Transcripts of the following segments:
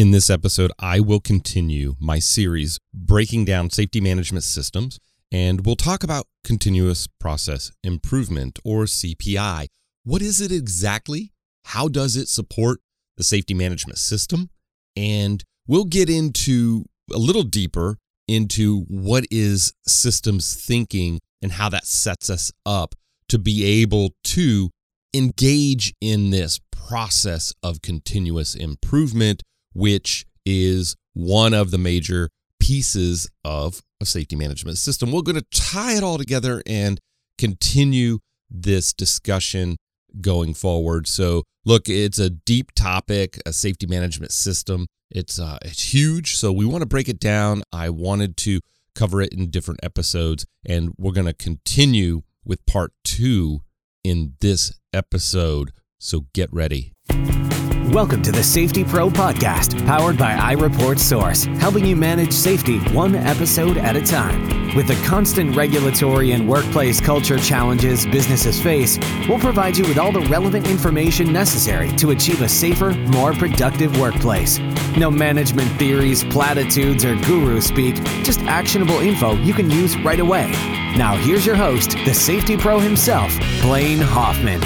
In this episode, I will continue my series breaking down safety management systems, and we'll talk about continuous process improvement, or CPI. What is it exactly? How does it support the safety management system? And we'll get into a little deeper into what is systems thinking and how that sets us up to be able to engage in this process of continuous improvement, which is one of the major pieces of a safety management system. We're going to tie it all together and continue this discussion going forward. So look, it's a deep topic, a safety management system. It's huge, so we want to break it down. I wanted to cover it in different episodes, and we're going to continue with part 2 in this episode. So get ready. Welcome to the Safety Pro Podcast, powered by iReport Source, helping you manage safety one episode at a time. With the constant regulatory and workplace culture challenges businesses face, we'll provide you with all the relevant information necessary to achieve a safer, more productive workplace. No management theories, platitudes, or guru speak, just actionable info you can use right away. Now here's your host, the Safety Pro himself, Blaine Hoffman.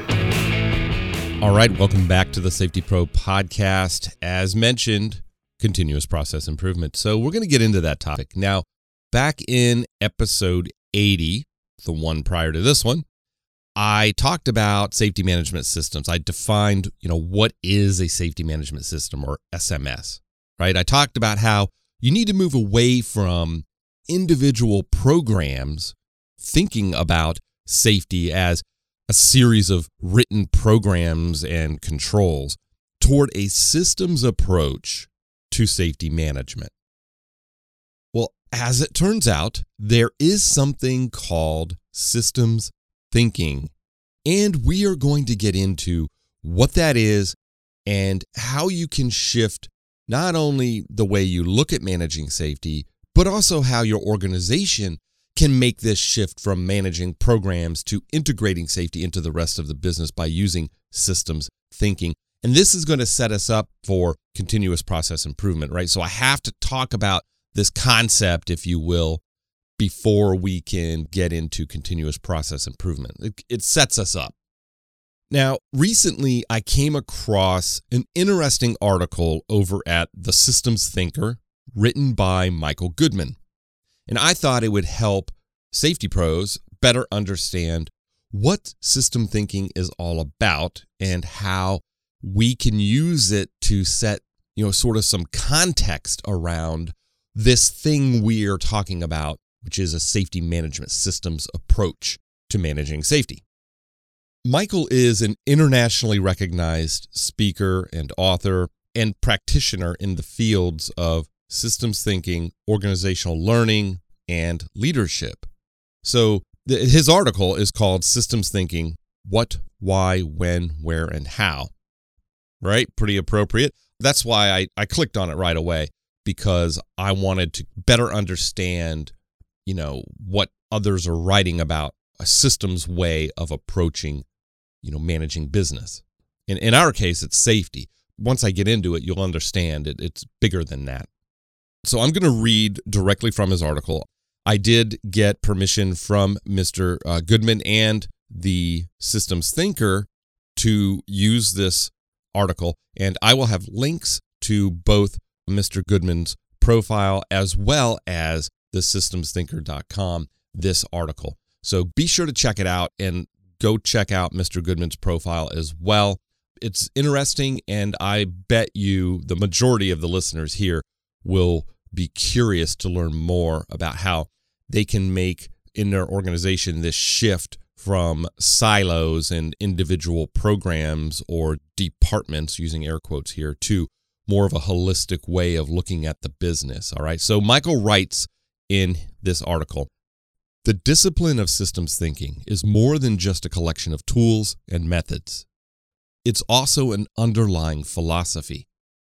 All right, welcome back to the Safety Pro Podcast. As mentioned, continuous process improvement. So we're going to get into that topic. Now, back in episode 80, the one prior to this one, I talked about safety management systems. I defined, what is a safety management system, or SMS, right? I talked about how you need to move away from individual programs thinking about safety as a series of written programs and controls toward a systems approach to safety management. Well, as it turns out, there is something called systems thinking, and we are going to get into what that is and how you can shift not only the way you look at managing safety, but also how your organization can make this shift from managing programs to integrating safety into the rest of the business by using systems thinking. And this is going to set us up for continuous process improvement, right? So I have to talk about this concept, if you will, before we can get into continuous process improvement. It sets us up. Now, recently I came across an interesting article over at The Systems Thinker written by Michael Goodman. And I thought it would help safety pros better understand what system thinking is all about and how we can use it to set, sort of some context around this thing we are talking about, which is a safety management systems approach to managing safety. Michael is an internationally recognized speaker and author and practitioner in the fields of systems thinking, organizational learning, and leadership. So his article is called Systems Thinking: What, Why, When, Where, and How. Right? Pretty appropriate. That's why I clicked on it right away, because I wanted to better understand, what others are writing about a systems way of approaching, managing business. In our case, it's safety. Once I get into it, you'll understand it's bigger than that. So I'm going to read directly from his article. I did get permission from Mr. Goodman and the Systems Thinker to use this article, and I will have links to both Mr. Goodman's profile as well as the systemsthinker.com, this article. So be sure to check it out and go check out Mr. Goodman's profile as well. It's interesting, and I bet you the majority of the listeners here will be curious to learn more about how they can make in their organization this shift from silos and individual programs or departments, using air quotes here, to more of a holistic way of looking at the business. All right. So Michael writes in this article, the discipline of systems thinking is more than just a collection of tools and methods. It's also an underlying philosophy.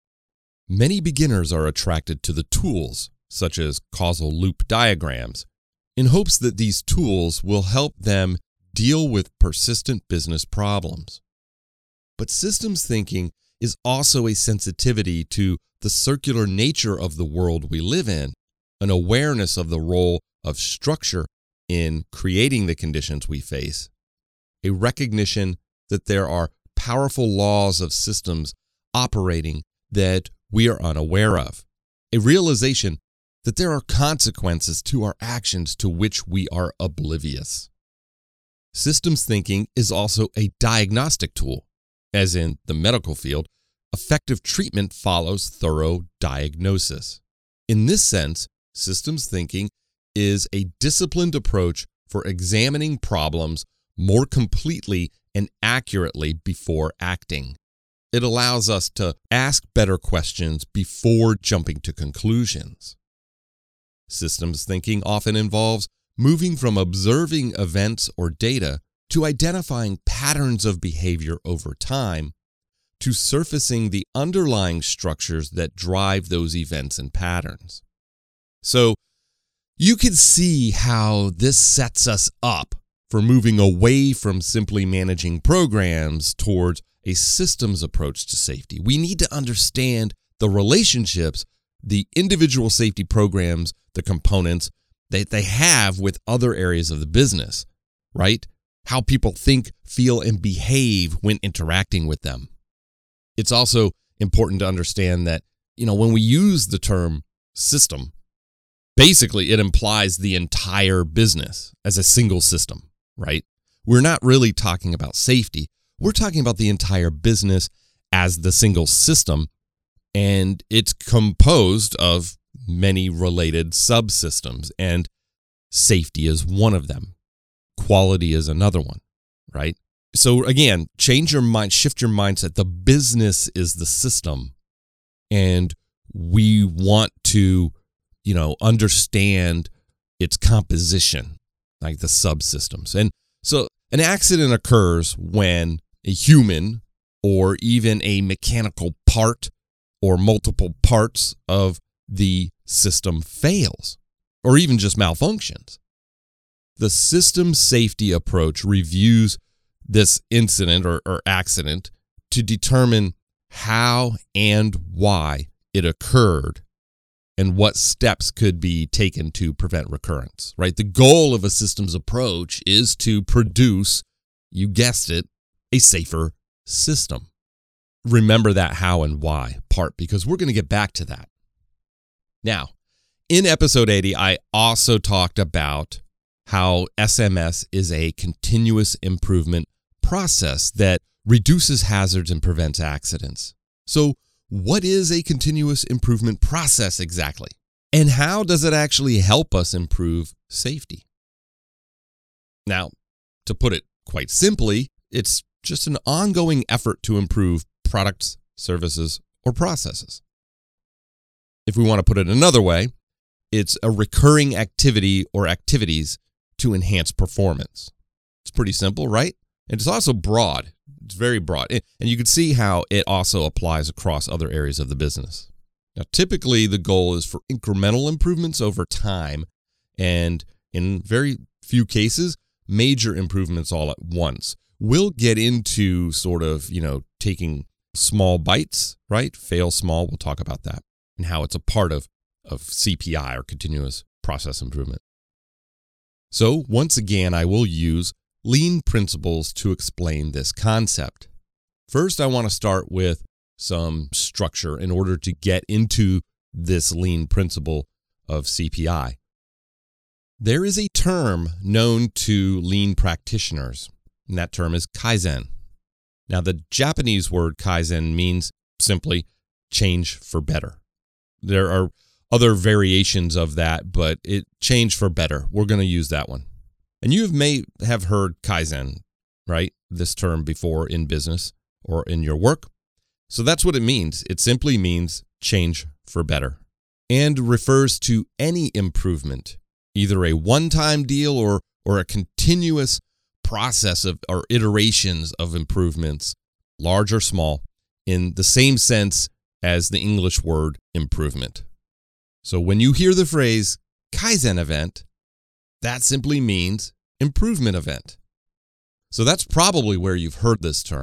Many beginners are attracted to the tools, such as causal loop diagrams, in hopes that these tools will help them deal with persistent business problems. But systems thinking is also a sensitivity to the circular nature of the world we live in, an awareness of the role of structure in creating the conditions we face, a recognition that there are powerful laws of systems operating that we are unaware of, a realization that there are consequences to our actions to which we are oblivious. Systems thinking is also a diagnostic tool. As in the medical field, effective treatment follows thorough diagnosis. In this sense, systems thinking is a disciplined approach for examining problems more completely and accurately before acting. It allows us to ask better questions before jumping to conclusions. Systems thinking often involves moving from observing events or data to identifying patterns of behavior over time, to surfacing the underlying structures that drive those events and patterns. So, you can see how this sets us up for moving away from simply managing programs towards a systems approach to safety. We need to understand the relationships the individual safety programs, the components that they have with other areas of the business, right? How people think, feel, and behave when interacting with them. It's also important to understand that, when we use the term system, basically it implies the entire business as a single system, right? We're not really talking about safety. We're talking about the entire business as the single system, and it's composed of many related subsystems, and safety is one of them. Quality is another one, right? So again, change your mind, shift your mindset. The business is the system, and we want to, understand its composition, like the subsystems. And so an accident occurs when a human or even a mechanical part or multiple parts of the system fails or even just malfunctions. The system safety approach reviews this incident or accident to determine how and why it occurred and what steps could be taken to prevent recurrence, right? The goal of a systems approach is to produce, you guessed it, a safer system. Remember that how and why part, because we're going to get back to that. Now, in episode 80, I also talked about how SMS is a continuous improvement process that reduces hazards and prevents accidents. So, what is a continuous improvement process exactly? And how does it actually help us improve safety? Now, to put it quite simply, it's just an ongoing effort to improve products, services, or processes. If we want to put it another way, it's a recurring activity or activities to enhance performance. It's pretty simple, right? And it's also broad. It's very broad. And you can see how it also applies across other areas of the business. Now, typically, the goal is for incremental improvements over time, and in very few cases, major improvements all at once. We'll get into sort of, taking small bites, right? Fail small. We'll talk about that and how it's a part of CPI or continuous process improvement. So once again, I will use lean principles to explain this concept. First, I want to start with some structure in order to get into this lean principle of CPI. There is a term known to lean practitioners, and that term is Kaizen. Now, the Japanese word Kaizen means simply change for better. There are other variations of that, but change for better. We're going to use that one. And you may have heard Kaizen, right? This term before in business or in your work. So that's what it means. It simply means change for better and refers to any improvement, either a one-time deal or a continuous process of or iterations of improvements, large or small, in the same sense as the English word improvement. So when you hear the phrase Kaizen event, that simply means improvement event. So that's probably where you've heard this term.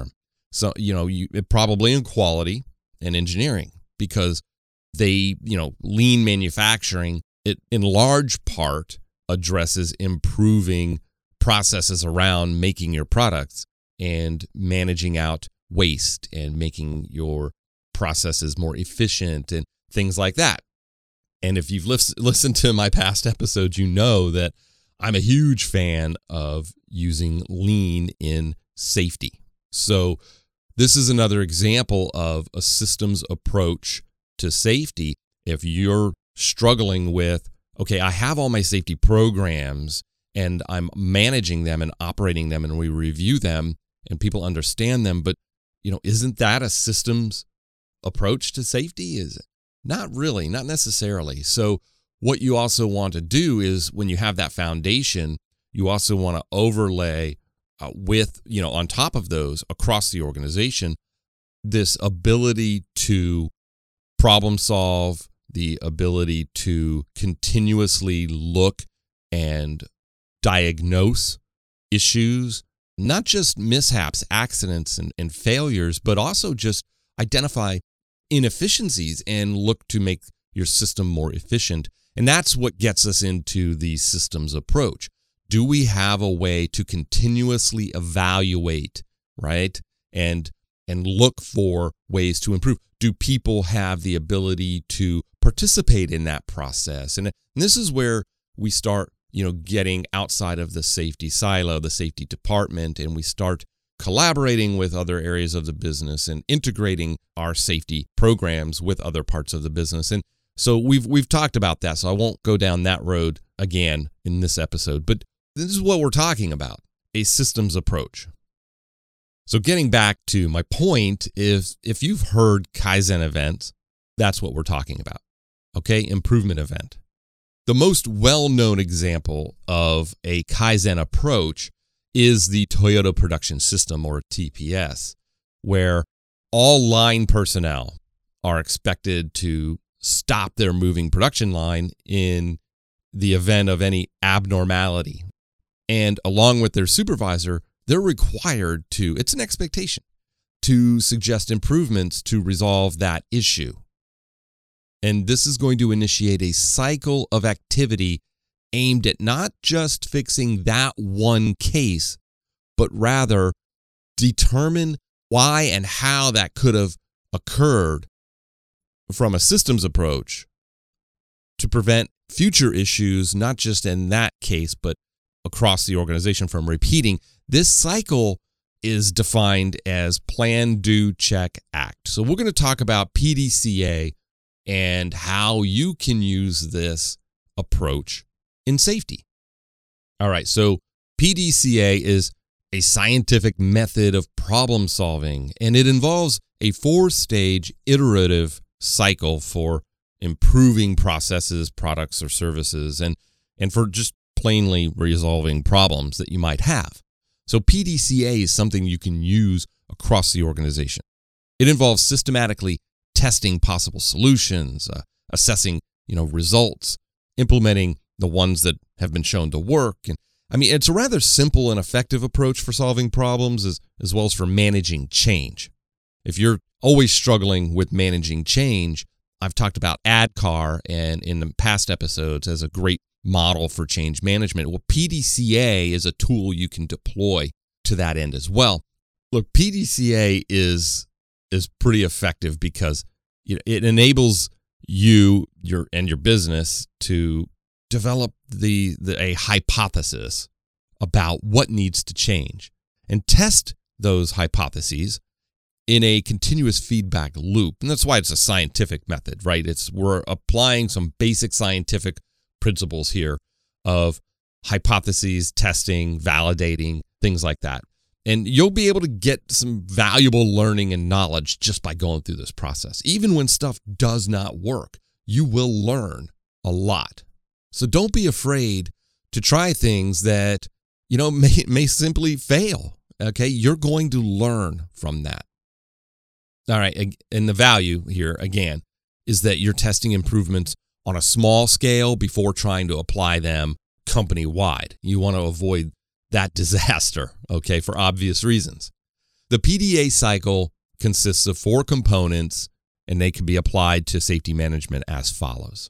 So, probably in quality and engineering, because they, lean manufacturing, it in large part addresses improving processes around making your products and managing out waste and making your processes more efficient and things like that. And if you've listened to my past episodes, you know that I'm a huge fan of using lean in safety. So this is another example of a systems approach to safety. If you're struggling with, okay, I have all my safety programs and I'm managing them and operating them and we review them and people understand them, but isn't that a systems approach to safety? Is it? Not really, not necessarily. So what you also want to do is, when you have that foundation, you also want to overlay with, on top of those across the organization, this ability to problem solve, the ability to continuously look and diagnose issues, not just mishaps, accidents, and failures, but also just identify inefficiencies and look to make your system more efficient. And that's what gets us into the systems approach. Do we have a way to continuously evaluate, right? And look for ways to improve? Do people have the ability to participate in that process? And this is where we start, getting outside of the safety silo, the safety department, and we start collaborating with other areas of the business and integrating our safety programs with other parts of the business. And so we've talked about that, so I won't go down that road again in this episode, but this is what we're talking about, a systems approach. So getting back to my point, if you've heard Kaizen events, that's what we're talking about, okay? Improvement event. The most well-known example of a Kaizen approach is the Toyota Production System, or TPS, where all line personnel are expected to stop their moving production line in the event of any abnormality. And along with their supervisor, they're required to, it's an expectation, to suggest improvements to resolve that issue. And this is going to initiate a cycle of activity aimed at not just fixing that one case, but rather determine why and how that could have occurred from a systems approach to prevent future issues, not just in that case, but across the organization from repeating. This cycle is defined as plan, do, check, act. So we're going to talk about PDCA and how you can use this approach in safety. All right, so PDCA is a scientific method of problem solving, and it involves a 4-stage iterative cycle for improving processes, products, or services, and for just plainly resolving problems that you might have. So PDCA is something you can use across the organization. It involves systematically testing possible solutions, assessing, results, implementing the ones that have been shown to work. And it's a rather simple and effective approach for solving problems as well as for managing change. If you're always struggling with managing change, I've talked about ADKAR and in the past episodes as a great model for change management. Well, PDCA is a tool you can deploy to that end as well. Look, PDCA is pretty effective because it enables you your business to develop a hypothesis about what needs to change and test those hypotheses in a continuous feedback loop. And that's why it's a scientific method, right? We're applying some basic scientific principles here of hypotheses, testing, validating, things like that. And you'll be able to get some valuable learning and knowledge just by going through this process. Even when stuff does not work, you will learn a lot. So don't be afraid to try things that, may simply fail. Okay, you're going to learn from that. All right, and the value here, again, is that you're testing improvements on a small scale before trying to apply them company-wide. You want to avoid that disaster, okay, for obvious reasons. the PDA cycle consists of 4 components, and they can be applied to safety management as follows.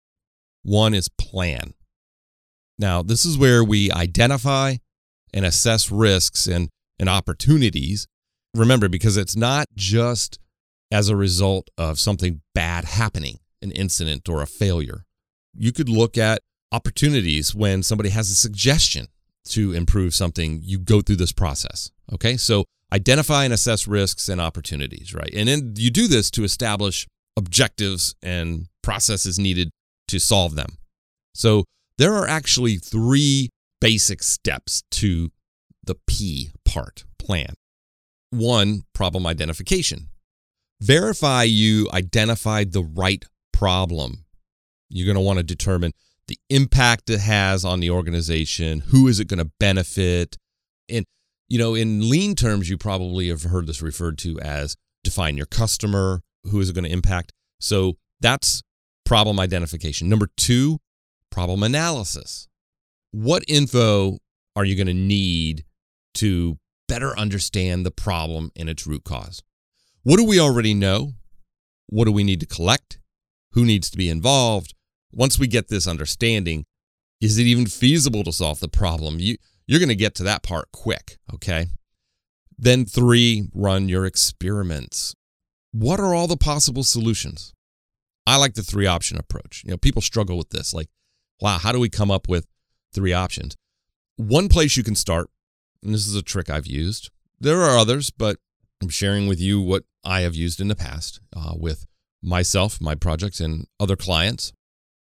1 is plan. Now, this is where we identify and assess risks and opportunities. Remember, because it's not just as a result of something bad happening, an incident or a failure. You could look at opportunities when somebody has a suggestion to improve something. You go through this process, okay? So identify and assess risks and opportunities, right? And then you do this to establish objectives and processes needed to solve them. So there are actually 3 basic steps to the P part, plan. 1, problem identification. Verify you identified the right problem. You're going to want to determine the impact it has on the organization. Who is it going to benefit? And, in lean terms, you probably have heard this referred to as define your customer. Who is it going to impact? So that's problem identification. Number 2, problem analysis. What info are you going to need to better understand the problem and its root cause? What do we already know? What do we need to collect? Who needs to be involved? Once we get this understanding, is it even feasible to solve the problem? You're going to get to that part quick, okay? Then 3, run your experiments. What are all the possible solutions? I like the 3-option approach. People struggle with this. Like, wow, how do we come up with 3 options? One place you can start, and this is a trick I've used. There are others, but I'm sharing with you what I have used in the past with myself, my projects, and other clients.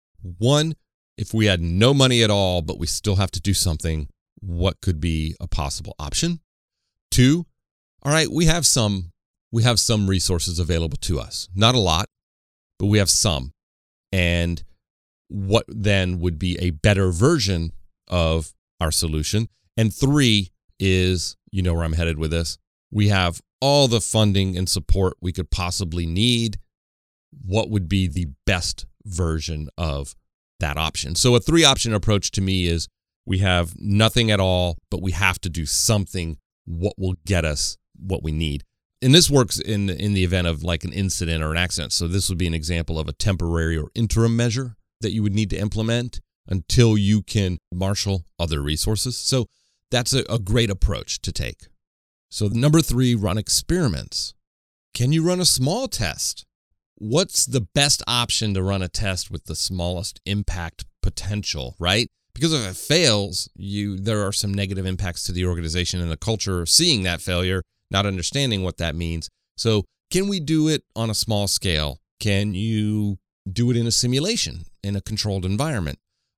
1, if we had no money at all, but we still have to do something, what could be a possible option? 2, all right, we have some resources available to us. Not a lot, but we have some. And what then would be a better version of our solution? And 3 is, where I'm headed with this. We have all the funding and support we could possibly need. What would be the best version of that option? So a 3-option approach to me is we have nothing at all, but we have to do something. What will get us what we need? And this works in the event of like an incident or an accident. So this would be an example of a temporary or interim measure that you would need to implement until you can marshal other resources. So that's a great approach to take. So number 3, run experiments. Can you run a small test? What's the best option to run a test with the smallest impact potential, right? Because if it fails, there are some negative impacts to the organization and the culture seeing that failure, not understanding what that means. So can we do it on a small scale? Can you do it in a simulation, in a controlled environment?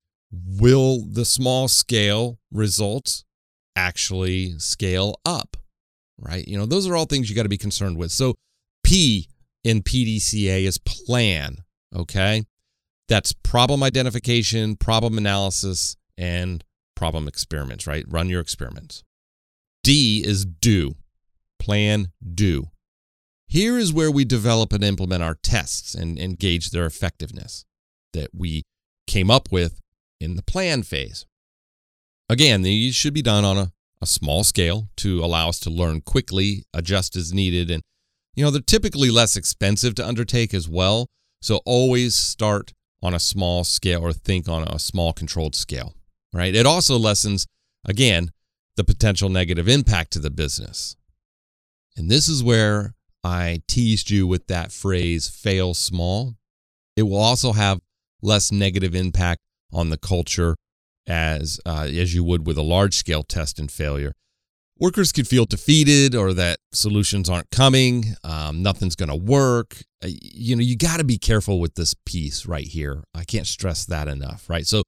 Will the small scale results actually scale up, right? Those are all things you got to be concerned with. So P in PDCA is plan, okay? That's problem identification, problem analysis, and problem experiments, right? Run your experiments. D is do. Plan, do. Here is where we develop and implement our tests and gauge their effectiveness that we came up with in the plan phase. Again, these should be done on a small scale to allow us to learn quickly, adjust as needed, and they're typically less expensive to undertake as well. So always start on a small scale or think on a small controlled scale, right? It also lessens, again, the potential negative impact to the business. And this is where I teased you with that phrase, fail small. It will also have less negative impact on the culture as you would with a large-scale test and failure. Workers could feel defeated or that solutions aren't coming, nothing's going to work. You got to be careful with this piece right here. I can't stress that enough, right? So,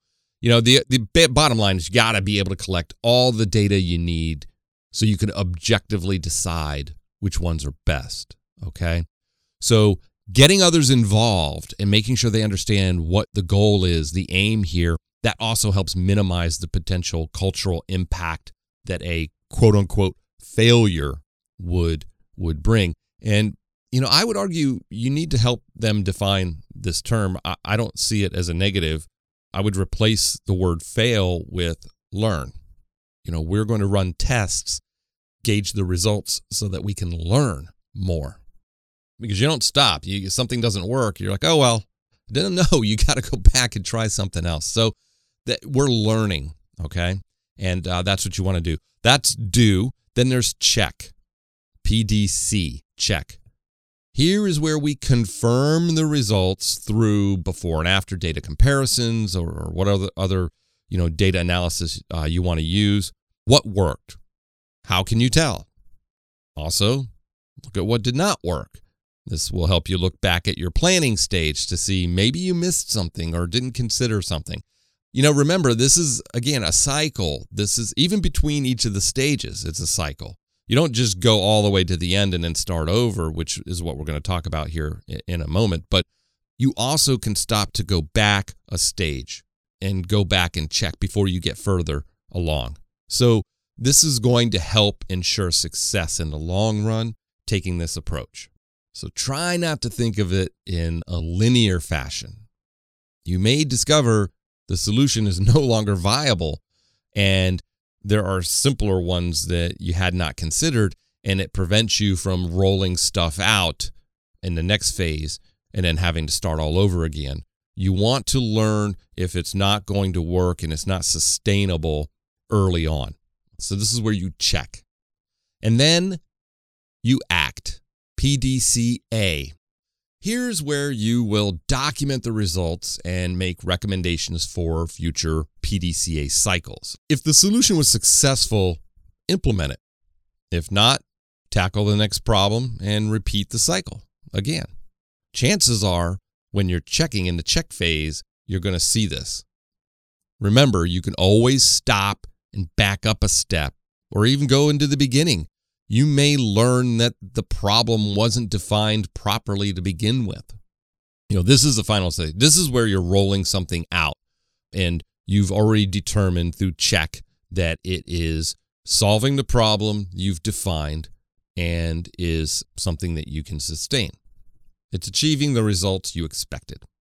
the bottom line is you got to be able to collect all the data you need so you can objectively decide which ones are best, okay? So getting others involved and making sure they understand what the goal is, the aim here, that also helps minimize the potential cultural impact that a quote-unquote failure would bring. And, I would argue you need to help them define this term. I don't see it as a negative. I would replace the word fail with learn. We're going to run tests. gauge the results so that we can learn more. Because you don't stop. Something doesn't work. You're like, oh, well, I didn't know. You got to go back and try something else. So that we're learning, okay? And that's what you want to do. That's do. Then there's check. PDC, check. Here is where we confirm the results through before and after data comparisons or what other data analysis you want to use. What worked? How can you tell? Also, look at what did not work. This will help you look back at your planning stage to see maybe you missed something or didn't consider something. Remember, this is, again, a cycle. This is even between each of the stages, it's a cycle. You don't just go all the way to the end and then start over, which is what we're going to talk about here in a moment. But you also can stop to go back a stage and go back and check before you get further along. So this is going to help ensure success in the long run, taking this approach. So try not to think of it in a linear fashion. You may discover the solution is no longer viable, and there are simpler ones that you had not considered, and it prevents you from rolling stuff out in the next phase and then having to start all over again. You want to learn if it's not going to work and it's not sustainable early on. So this is where you check. And then you act. PDCA. Here's where you will document the results and make recommendations for future PDCA cycles. If the solution was successful, implement it. If not, tackle the next problem and repeat the cycle again. Chances are, when you're checking in the check phase, you're going to see this. Remember, you can always stop and back up a step or even go into the beginning. You may learn that the problem wasn't defined properly to begin with. This is the final stage. This is where you're rolling something out, and you've already determined through check that it is solving the problem you've defined and is something that you can sustain. It's achieving the results you expected.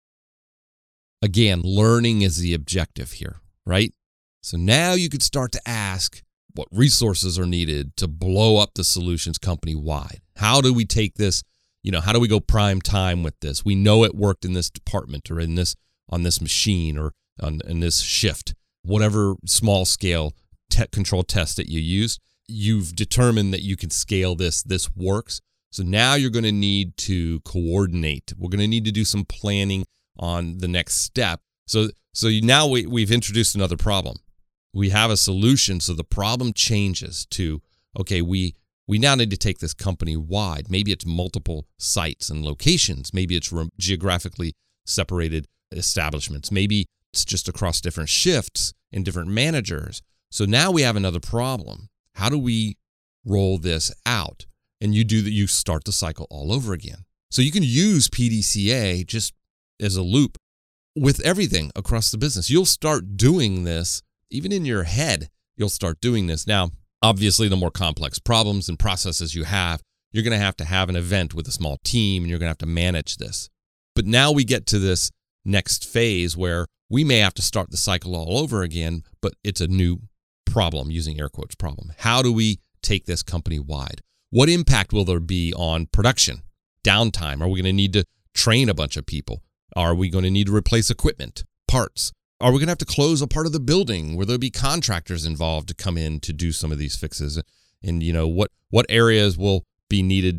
Again, learning is the objective here, right? So now you could start to ask, what resources are needed to blow up the solutions company-wide? How do we take this, how do we go prime time with this? We know it worked in this department or on this machine or in this shift. Whatever small scale control test that you used, you've determined that you can scale this works. So now you're going to need to coordinate. We're going to need to do some planning on the next step. So now we've introduced another problem. We have a solution, so the problem changes to, okay, we now need to take this company wide. Maybe it's multiple sites and locations. Maybe it's geographically separated establishments. Maybe it's just across different shifts and different managers. So now we have another problem. How do we roll this out? And you start the cycle all over again. So you can use PDCA just as a loop with everything across the business. You'll start doing this. Even in your head, you'll start doing this. Now, obviously, the more complex problems and processes you have, you're going to have an event with a small team, and you're going to have to manage this. But now we get to this next phase where we may have to start the cycle all over again, but it's a new problem, using air quotes problem. How do we take this company wide? What impact will there be on production? Downtime? Are we going to need to train a bunch of people? Are we going to need to replace equipment, parts? Are we going to have to close a part of the building where there'll be contractors involved to come in to do some of these fixes? And what areas will be needed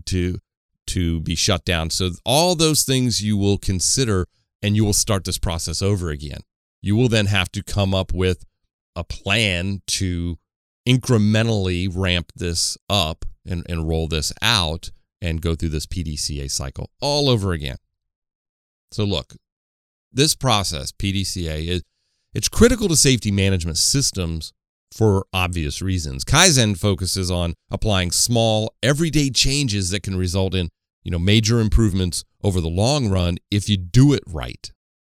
to be shut down? So all those things you will consider, and you will start this process over again. You will then have to come up with a plan to incrementally ramp this up and roll this out and go through this PDCA cycle all over again. So look, this process, PDCA, it's critical to safety management systems for obvious reasons. Kaizen focuses on applying small, everyday changes that can result in, major improvements over the long run if you do it right.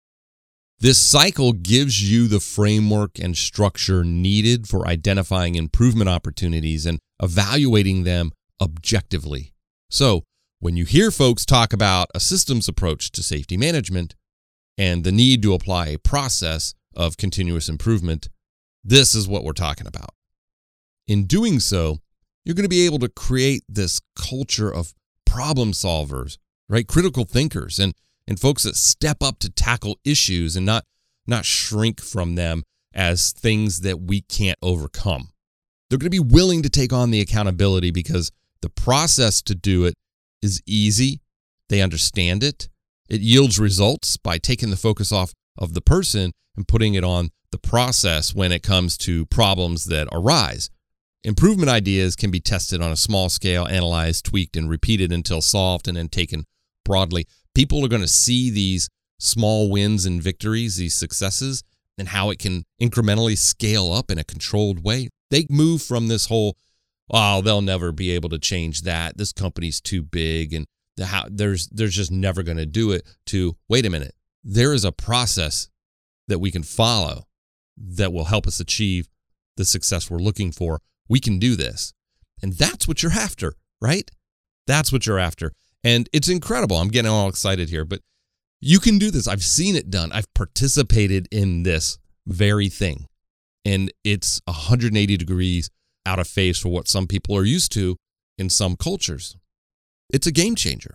This cycle gives you the framework and structure needed for identifying improvement opportunities and evaluating them objectively. So, when you hear folks talk about a systems approach to safety management and the need to apply a process of continuous improvement, this is what we're talking about. In doing so, You're going to be able to create this culture of problem solvers, right? Critical thinkers and folks that step up to tackle issues and not shrink from them as things that we can't overcome. They're going to be willing to take on the accountability because the process to do it is easy. They understand it. It yields results by taking the focus off of the person and putting it on the process when it comes to problems that arise. Improvement ideas can be tested on a small scale, analyzed, tweaked, and repeated until solved and then taken broadly. People are going to see these small wins and victories, these successes, and how it can incrementally scale up in a controlled way. They move from this whole, they'll never be able to change that. This company's too big and there's just never going to do it, to, wait a minute, there is a process that we can follow that will help us achieve the success we're looking for. We can do this. And that's what you're after, right? That's what you're after. And it's incredible. I'm getting all excited here, but you can do this. I've seen it done. I've participated in this very thing. And it's 180 degrees out of phase for what some people are used to in some cultures. It's a game changer.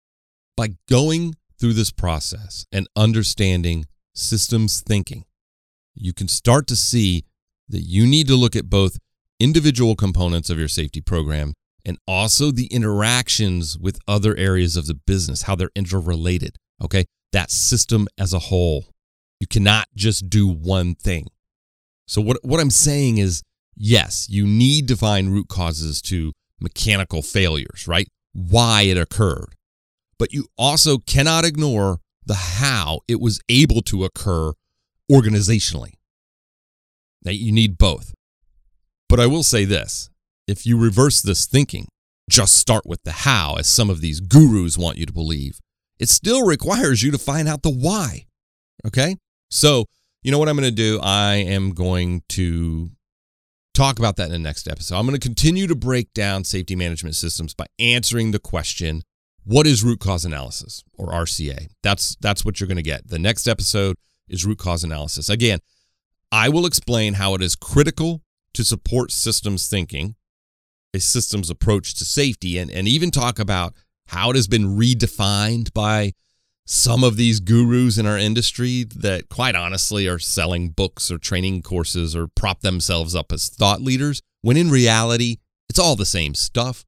By going through this process and understanding systems thinking, you can start to see that you need to look at both individual components of your safety program and also the interactions with other areas of the business, how they're interrelated, okay? That system as a whole. You cannot just do one thing. So what I'm saying is, yes, you need to find root causes to mechanical failures, right? Why it occurred. But you also cannot ignore the how it was able to occur organizationally. Now, you need both. But I will say this, if you reverse this thinking, just start with the how, as some of these gurus want you to believe, it still requires you to find out the why, okay? So, you know what I'm going to do? I am going to talk about that in the next episode. I'm going to continue to break down safety management systems by answering the question, what is root cause analysis, or RCA? That's what you're going to get. The next episode is root cause analysis. Again, I will explain how it is critical to support systems thinking, a systems approach to safety, and even talk about how it has been redefined by some of these gurus in our industry that quite honestly are selling books or training courses or prop themselves up as thought leaders, when in reality, it's all the same stuff.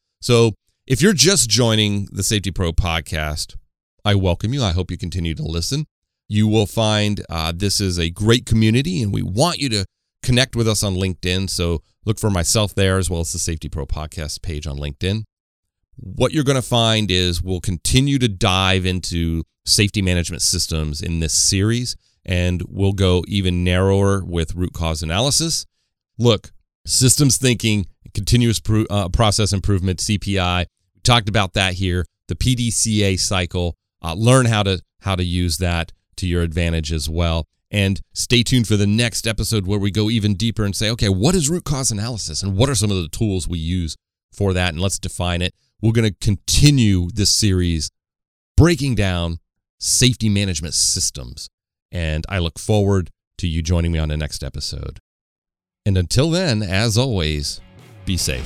So if you're just joining the Safety Pro podcast, I welcome you. I hope you continue to listen. You will find this is a great community, and we want you to connect with us on LinkedIn. So look for myself there, as well as the Safety Pro podcast page on LinkedIn. What you're going to find is we'll continue to dive into safety management systems in this series, and we'll go even narrower with root cause analysis. Look, systems thinking, continuous process improvement, CPI. We talked about that here. The PDCA cycle. Learn how to use that to your advantage as well. And stay tuned for the next episode where we go even deeper and say, okay, what is root cause analysis and what are some of the tools we use for that? And let's define it. We're going to continue this series breaking down safety management systems. And I look forward to you joining me on the next episode. And until then, as always, be safe.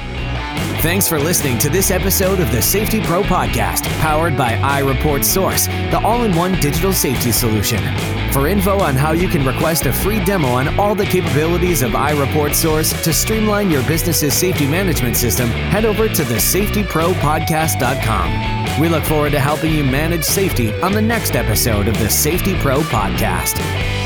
Thanks for listening to this episode of the Safety Pro Podcast, powered by iReport Source, the all-in-one digital safety solution. For info on how you can request a free demo on all the capabilities of iReport Source to streamline your business's safety management system, head over to thesafetypropodcast.com. We look forward to helping you manage safety on the next episode of the Safety Pro Podcast.